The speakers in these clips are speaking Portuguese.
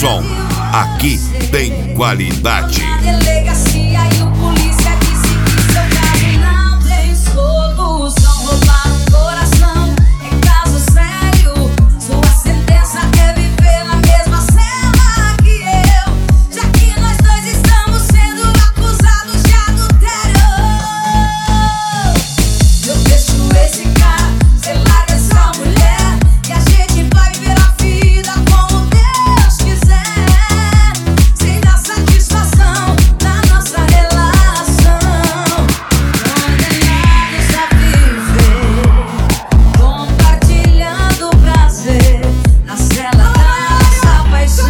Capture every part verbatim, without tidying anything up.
Som. Aqui tem qualidade. Na delegacia e o polícia disse que seu caso não tem solução. Roubar um coração é caso sério. Sua sentença é viver na mesma cela que eu, já que nós dois estamos sendo acusados de adultério. Eu deixo esse cara, cê larga essa mulher, e a gente vai viver a vida como Deus quiser, sem dar satisfação na nossa relação. Condenados a viver, compartilhando o prazer na cela da nossa paixão.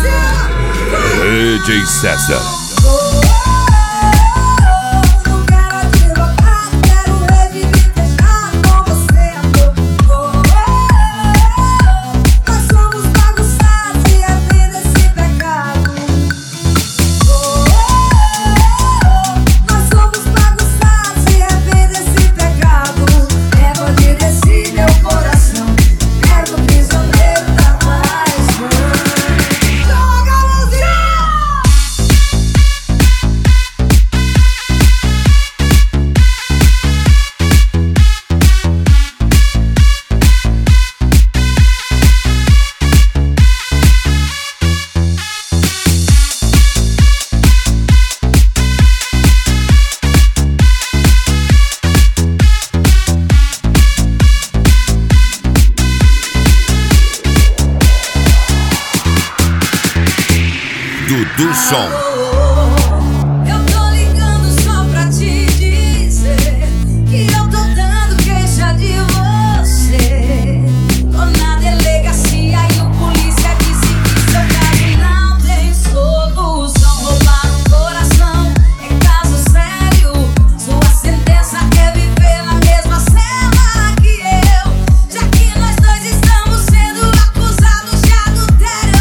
D J César. Não quero advogado, quero reviver fechado com você, amor. Nós somos bagunçados e é vida esse pecado. Nós somos bagunçados e é vida esse pecado. É bandido esse meu coração, quero prisioneiro da paixão. Joga a mãozinha! Dudu Som. Eu tô ligando só pra te dizer que eu tô dando queixa de você. Tô na delegacia e o polícia disse que seu caso não tem solução. Roubar um coração é caso sério. Sua sentença é viver na mesma cela que eu, já que nós dois estamos sendo acusados de adultério.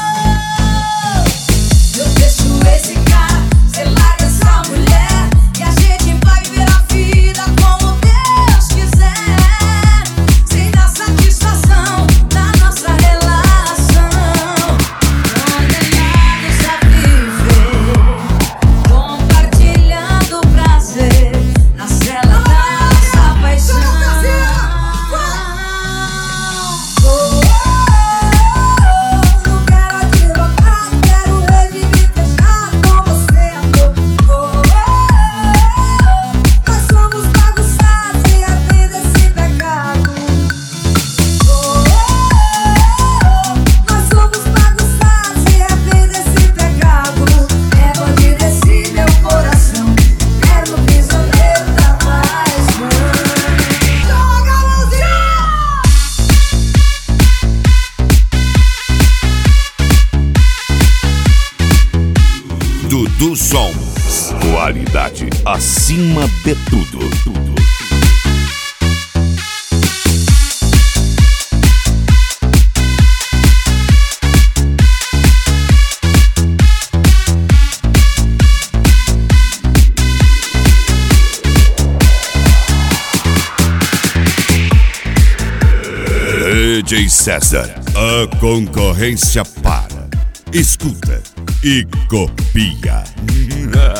Eu deixo esse cara, cê larga essa mulher, e a gente vai viver a vida como Deus quiser, sem dar satisfação na nossa relação. Condenados a viver, compartilhando o prazer na cela da nossa paixão. Não quero advogado, quero reviver fechado com você, amor. Nós somos bagunçados e é vida esse pecado. Nós somos bagunçados e é vida esse pecado. É bandido esse meu coração, quero prisioneiro da paixão. Joga a mãozinha! Dudu Som. Qualidade acima de tudo. Tudo. D J César. A concorrência para. Escuta e copia.